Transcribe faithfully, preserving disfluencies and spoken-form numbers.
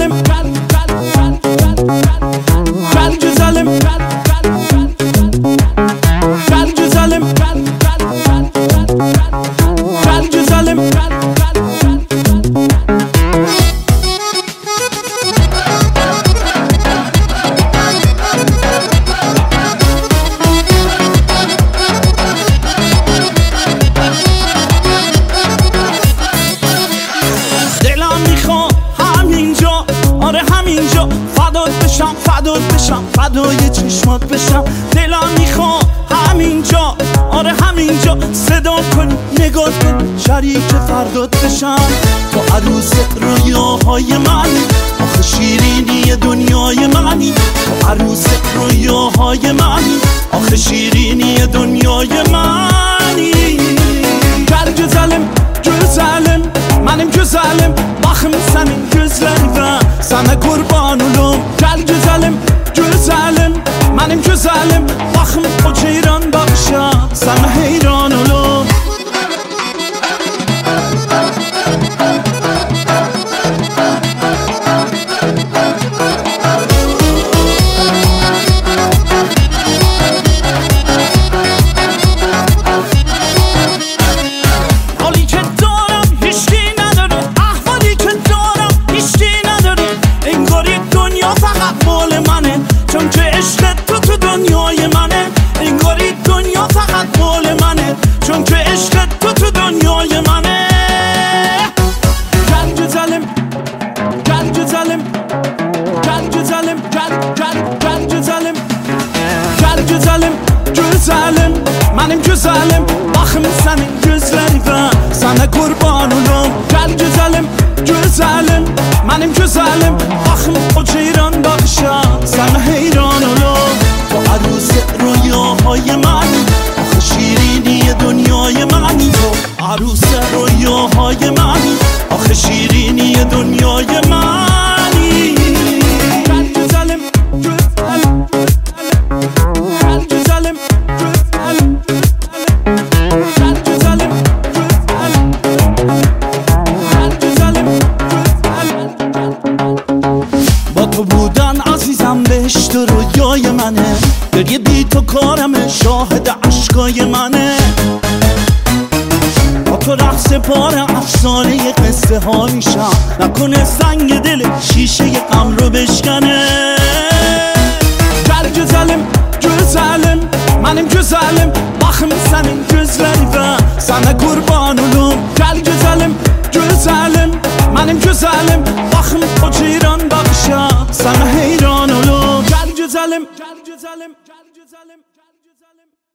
güzelim, gel gel gel gel güzelim, gel gel güzelim, gel gel güzelim, gel همینجا فدات بشم فدات بشم فدای چشمات بشم دلم میخواد همینجا آره همینجا صدا کنی نگاه کنی شریک فردات بشم تو عروس رویاهای منی آخه شیرینی دنیای منی تو عروس رویاهای منی آخه شیرینی دنیای منی gel güzelim güzelim benim güzelim bakım senin gözlerine sana kurban olum gel güzelim güzelim benim güzelim bakım o ceyran bakışa sana heyran olum چون که عشق تو تو دنیای منه انگاری دنیا فقط مال منه چون که عشق تو تو دنیای منه gel güzelim gel güzelim gel güzelim gel gel gel güzelim gel güzelim güzelim benim güzelim bakım senin gözlerine sana kurban olum gel güzelim güzelim benim güzelim bakım o ceyran bakışa sana heyran olum تو عروس رویاهای منی آخه شیرینی دنیای منی تو عروس رویاهای منی آخه شیرینی دنیای منی gel güzelim güzelim gel güzelim güzelim gel güzelim güzelim با تو بودن عزیزم بهشت رویای منه گریه بی تو کارمه شاهد عشقای منه با تو رقص پاره افسانه ی قصه ها میشم نکنه سنگ دل شیشه ی غم رو بشکنه gel güzelim güzelim benim güzelim bakım senin gözlerine sana kurban olum gel güzelim güzelim benim güzelim bakım o ceyran bakışa sana heyran olum gel güzelim gel güzelim gel güzelim